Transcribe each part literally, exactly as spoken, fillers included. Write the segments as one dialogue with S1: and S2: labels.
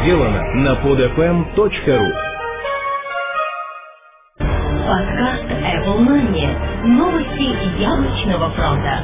S1: сделано на под эф эм точка ру.
S2: Подкаст Apple Money. Новости яблочного фронта.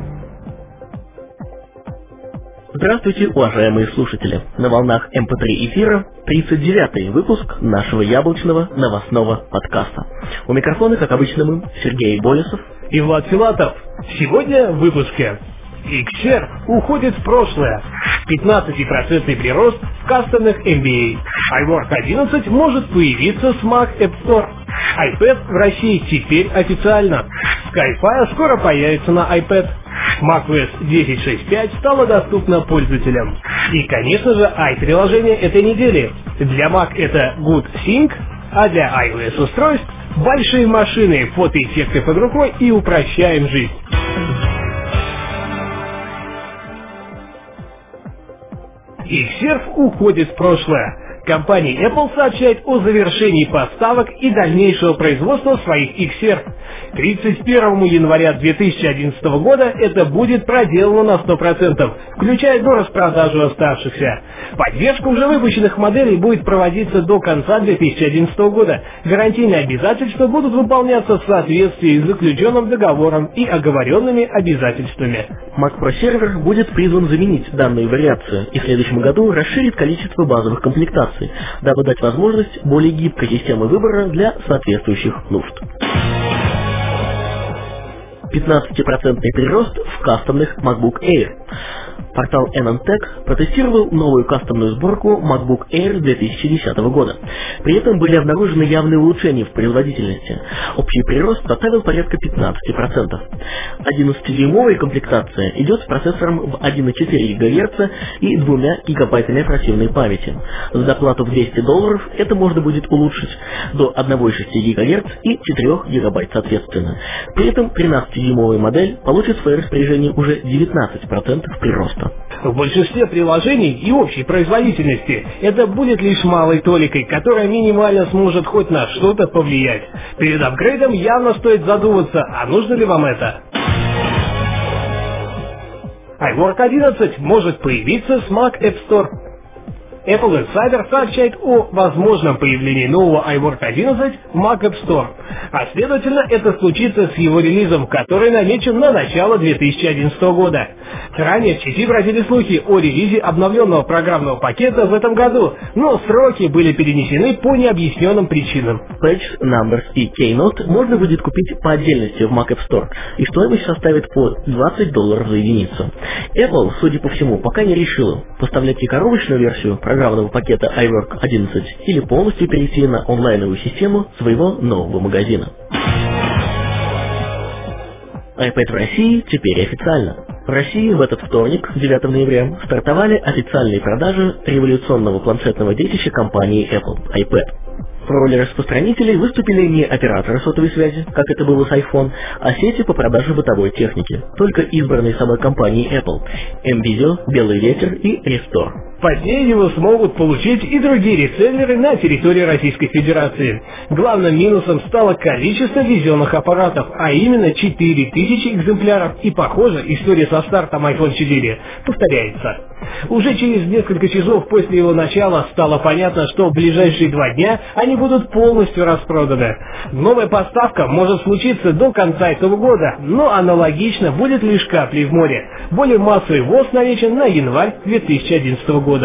S3: Здравствуйте, уважаемые слушатели! На волнах эм пэ три эфира тридцать девятый выпуск нашего яблочного новостного подкаста. У микрофона, как обычно, мы, Сергей Болесов
S4: и Влад Филатов. Сегодня в выпуске. Xserve уходит в прошлое. пятнадцатипроцентный прирост в кастомных эм би эй. iWork одиннадцать может появиться с Mac App Store. iPad в России теперь официально. Skyfire скоро появится на iPad. macOS десять точка шесть точка пять стала доступна пользователям. И, конечно же, i-приложение этой недели. Для Mac это Good Sync, а для iOS устройств большие машины, фотоэффекты под рукой и упрощаем жизнь. Xserve уходит в прошлое. Компания Apple сообщает о завершении поставок и дальнейшего производства своих Xserve. тридцать первого января две тысячи одиннадцатого года это будет проделано на сто процентов, включая до распродажу оставшихся. Поддержка уже выпущенных моделей будет проводиться до конца две тысячи одиннадцатого года. Гарантийные обязательства будут выполняться в соответствии с заключенным договором и оговоренными обязательствами.
S3: Mac Pro Server будет призван заменить данную вариацию и в следующем году расширит количество базовых комплектаций, дабы дать возможность более гибкой системы выбора для соответствующих нужд. пятнадцатипроцентный прирост в кастомных MacBook Air. Портал эн эн Tech протестировал новую кастомную сборку MacBook Air две тысячи десятого года. При этом были обнаружены явные улучшения в производительности. Общий прирост составил порядка пятнадцать процентов. одиннадцатидюймовая комплектация идет с процессором в один и четыре гигагерца и двумя гигабайтами оперативной памяти. За доплату в двести долларов это можно будет улучшить до одного и шести гигагерц и четырёх гигабайт соответственно. При этом тринадцатидюймовая модель получит в свое распоряжение уже девятнадцать процентов прироста.
S4: В большинстве приложений и общей производительности это будет лишь малой толикой, которая минимально сможет хоть на что-то повлиять. Перед апгрейдом явно стоит задуматься, а нужно ли вам это? iWork одиннадцать может появиться с Mac App Store. Apple Insider сообщает о возможном появлении нового iWork одиннадцать в Mac App Store, а следовательно это случится с его релизом, который намечен на начало две тысячи одиннадцатого года. Ранее в сети бродили слухи о релизе обновленного программного пакета в этом году, но сроки были перенесены по необъясненным причинам.
S3: Page, Numbers и Keynote можно будет купить по отдельности в Mac App Store, и стоимость составит по двадцать долларов за единицу. Apple, судя по всему, пока не решила, поставлять и коробочную версию программного пакета iWork одиннадцать или полностью перейти на онлайновую систему своего нового магазина. iPad в России теперь официально. В России в этот вторник, девятого ноября, стартовали официальные продажи революционного планшетного детища компании Apple – iPad. В роли распространителей выступили не операторы сотовой связи, как это было с iPhone, а сети по продаже бытовой техники, только избранные самой компанией Apple – M-Video, Белый ветер и Restore.
S4: Позднее его смогут получить и другие реселлеры на территории Российской Федерации. Главным минусом стало количество везенных аппаратов, а именно четыре тысячи экземпляров, и, похоже, история со стартом iPhone четыре повторяется. Уже через несколько часов после его начала стало понятно, что в ближайшие два дня они будут полностью распроданы. Новая поставка может случиться до конца этого года, но аналогично будет лишь каплей в море. Более массовый ввоз намечен на январь две тысячи одиннадцатого года.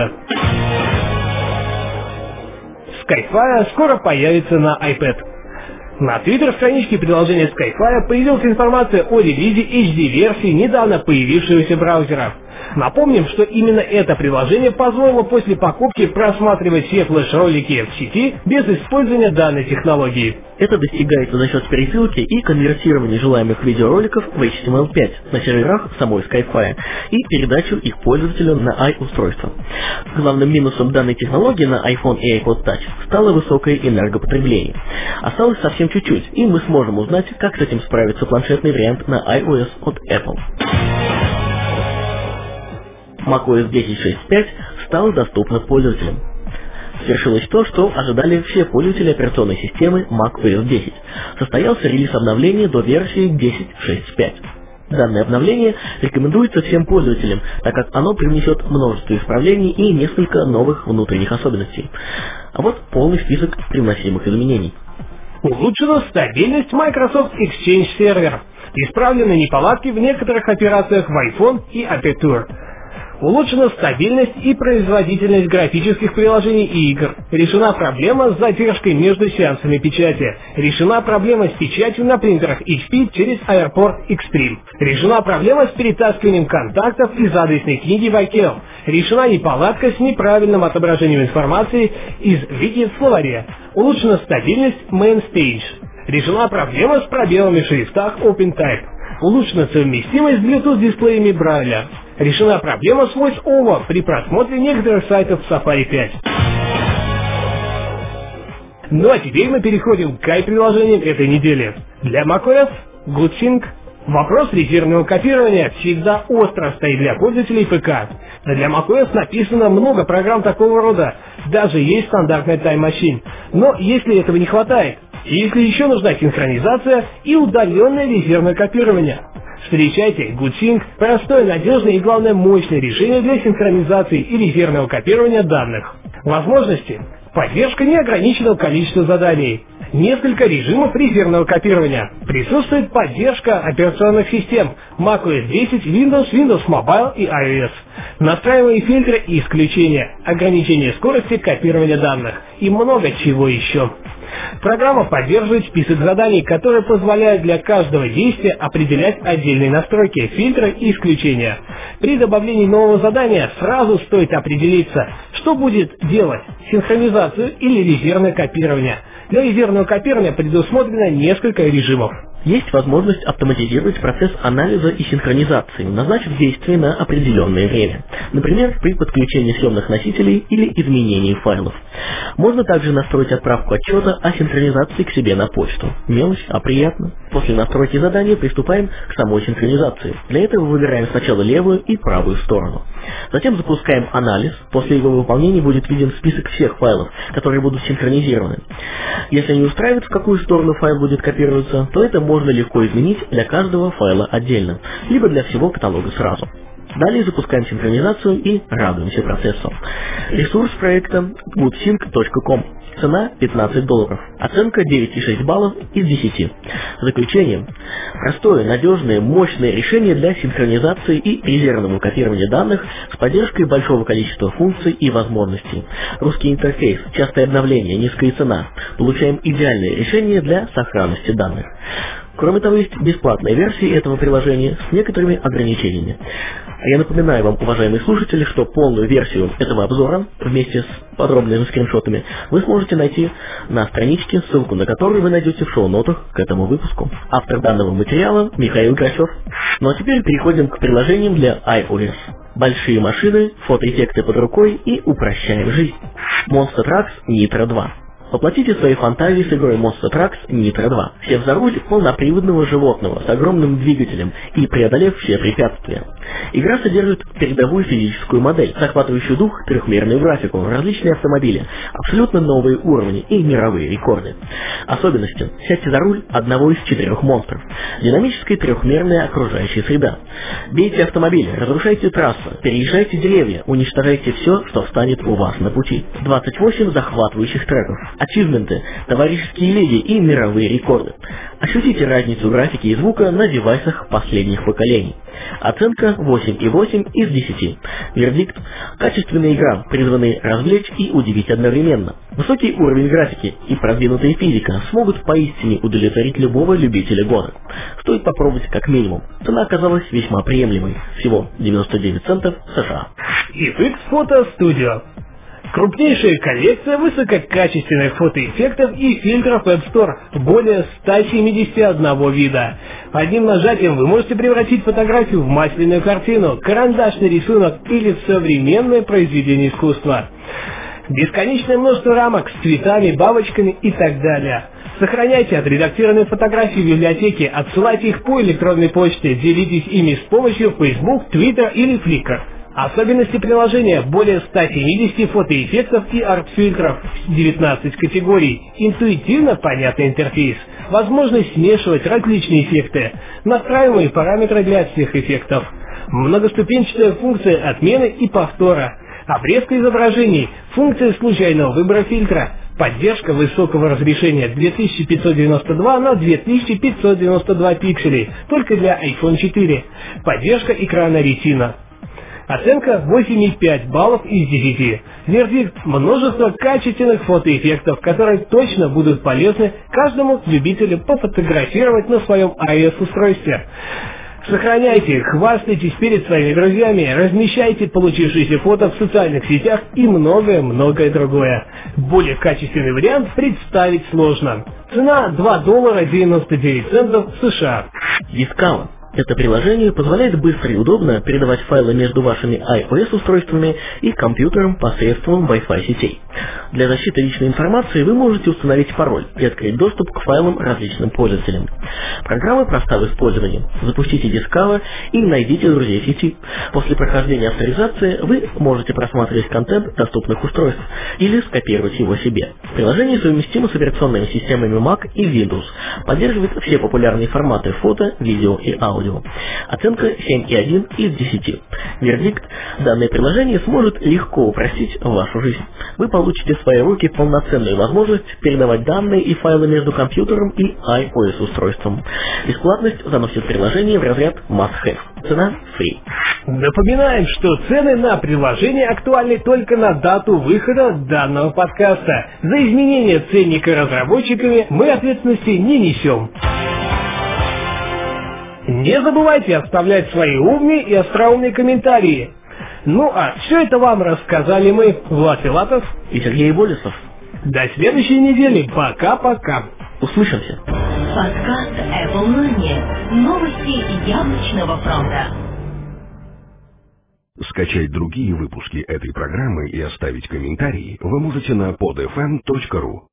S4: Skyfire скоро появится на iPad. На твиттер-страничке приложения Skyfire появилась информация о релизе эйч ди-версии недавно появившегося браузера. Напомним, что именно это приложение позволило после покупки просматривать все флеш-ролики в сети без использования данной технологии.
S3: Это достигается за счет пересылки и конвертирования желаемых видеороликов в эйч ти эм эл пять на серверах самой Skyfire и передачу их пользователю на i-устройство. Главным минусом данной технологии на iPhone и iPod Touch стало высокое энергопотребление. Осталось совсем чуть-чуть, и мы сможем узнать, как с этим справится планшетный вариант на iOS от Apple. macOS десять точка шесть точка пять стала доступна пользователям. Свершилось то, что ожидали все пользователи операционной системы macOS десять. Состоялся релиз обновления до версии десять точка шесть точка пять. Данное обновление рекомендуется всем пользователям, так как оно привнесет множество исправлений и несколько новых внутренних особенностей. А вот полный список привносимых изменений.
S4: Улучшена стабильность Microsoft Exchange Server. Исправлены неполадки в некоторых операциях в iPhone и Aperture. Улучшена стабильность и производительность графических приложений и игр. Решена проблема с задержкой между сеансами печати. Решена проблема с печатью на принтерах эйч пи через Airport Extreme. Решена проблема с перетаскиванием контактов из адресной книги в iCal. Решена неполадка с неправильным отображением информации из вики в словаре. Улучшена стабильность MainStage. Решена проблема с пробелами в шрифтах OpenType. Улучшена совместимость с Bluetooth-дисплеями Брайля. Решена проблема с VoiceOver при просмотре некоторых сайтов в Safari пять. Ну а теперь мы переходим к ай-приложениям этой недели. Для macOS GoodSync. Вопрос резервного копирования всегда остро стоит для пользователей ПК. Для macOS написано много программ такого рода, даже есть стандартная Time Machine. Но если этого не хватает, если еще нужна синхронизация и удаленное резервное копирование, встречайте GoodSync – простое, надежное и, главное, мощное решение для синхронизации и резервного копирования данных. Возможности. Поддержка неограниченного количества заданий. Несколько режимов резервного копирования. Присутствует поддержка операционных систем macOS десять, Windows, Windows Mobile и iOS. Настраиваемые фильтры и исключения. Ограничение скорости копирования данных. И много чего еще. Программа поддерживает список заданий, которые позволяют для каждого действия определять отдельные настройки, фильтры и исключения. При добавлении нового задания сразу стоит определиться, что будет делать – синхронизацию или резервное копирование. Для резервного копирования предусмотрено несколько режимов.
S3: Есть возможность автоматизировать процесс анализа и синхронизации, назначив действие на определенное время. Например, при подключении съемных носителей или изменении файлов. Можно также настроить отправку отчета о синхронизации к себе на почту. Мелочь, а приятно. После настройки задания приступаем к самой синхронизации. Для этого выбираем сначала левую и правую сторону. Затем запускаем анализ. После его выполнения будет виден список всех файлов, которые будут синхронизированы. Если не устраивает, в какую сторону файл будет копироваться, то это можно легко изменить для каждого файла отдельно, либо для всего каталога сразу. Далее запускаем синхронизацию и радуемся процессу. Ресурс проекта goodsync точка ком. Цена пятнадцать долларов. Оценка девять и шесть баллов из десяти. Заключение. Простое, надежное, мощное решение для синхронизации и резервного копирования данных с поддержкой большого количества функций и возможностей. Русский интерфейс, частое обновление, низкая цена. Получаем идеальное решение для сохранности данных. Кроме того, есть бесплатная версия этого приложения с некоторыми ограничениями. А я напоминаю вам, уважаемые слушатели, что полную версию этого обзора вместе с подробными скриншотами вы сможете найти на страничке, ссылку на которую вы найдете в шоу-нотах к этому выпуску. Автор данного материала Михаил Грачев. Ну а теперь переходим к приложениям для iOS. Большие машины, фотоэффекты под рукой и упрощаем жизнь. Monster Trucks Nitro два. Воплотите свои фантазии с игрой Monster Trucks Nitro два, сев за руль полноприводного животного с огромным двигателем и преодолев все препятствия. Игра содержит передовую физическую модель, захватывающую дух, трехмерную графику, различные автомобили, абсолютно новые уровни и мировые рекорды. Особенности. Сядьте за руль одного из четырех монстров. Динамическая трехмерная окружающая среда. Бейте автомобили, разрушайте трассу, переезжайте деревья, уничтожайте все, что встанет у вас на пути. двадцать восемь захватывающих треков. Ачивменты, товарищеские лиги и мировые рекорды. Ощутите разницу графики и звука на девайсах последних поколений. Оценка восемь и восемь из десяти. Вердикт. Качественная игра, призванная развлечь и удивить одновременно. Высокий уровень графики и продвинутая физика смогут поистине удовлетворить любого любителя гонок. Стоит попробовать как минимум. Цена оказалась весьма приемлемой. Всего девяносто девять центов США.
S4: эф икс Photo Studio. Крупнейшая коллекция высококачественных фотоэффектов и фильтров App Store, более ста семидесяти одного вида. Одним нажатием вы можете превратить фотографию в масляную картину, карандашный рисунок или в современное произведение искусства. Бесконечное множество рамок с цветами, бабочками и так далее. Сохраняйте отредактированные фотографии в библиотеке, отсылайте их по электронной почте, делитесь ими с помощью Facebook, Twitter или Flickr. Особенности приложения: более ста семидесяти фотоэффектов и арт-фильтров, девятнадцать категорий, интуитивно понятный интерфейс, возможность смешивать различные эффекты, настраиваемые параметры для всех эффектов, многоступенчатая функция отмены и повтора, обрезка изображений, функция случайного выбора фильтра, поддержка высокого разрешения две тысячи пятьсот девяносто два на две тысячи пятьсот девяносто два пикселей только для айфон четыре, поддержка экрана Retina. Оценка восемь и пять баллов из десяти. Вердикт: множество качественных фотоэффектов, которые точно будут полезны каждому любителю пофотографировать на своем iOS-устройстве. Сохраняйте, хвастайтесь перед своими друзьями, размещайте получившиеся фото в социальных сетях и многое-многое другое. Более качественный вариант представить сложно. Цена два доллара девяносто девять центов США.
S3: Discover. Это приложение позволяет быстро и удобно передавать файлы между вашими iOS-устройствами и компьютером посредством Wi-Fi сетей. Для защиты личной информации вы можете установить пароль и открыть доступ к файлам различным пользователям. Программа проста в использовании. Запустите Discover и найдите друзей сети. После прохождения авторизации вы можете просматривать контент доступных устройств или скопировать его себе. Приложение совместимо с операционными системами Mac и Windows. Поддерживает все популярные форматы фото, видео и аудио. Оценка семь и один из десяти. Вердикт: данное приложение сможет легко упростить вашу жизнь. Вы получите в свои руки полноценную возможность передавать данные и файлы между компьютером и iOS-устройством. Бесплатность заносит приложение в разряд must-have. Цена free.
S4: Напоминаем, что цены на приложение актуальны только на дату выхода данного подкаста. За изменение ценника разработчиками мы ответственности не несем. Не забывайте оставлять свои умные и остроумные комментарии. Ну а все это вам рассказали мы, Влад Филатов
S3: и Сергей Болесов.
S4: До следующей недели. Пока-пока.
S3: Услышимся.
S2: Подкаст Apple Money. Новости яблочного фронта.
S1: Скачать другие выпуски этой программы и оставить комментарии вы можете на под эф эм точка ру.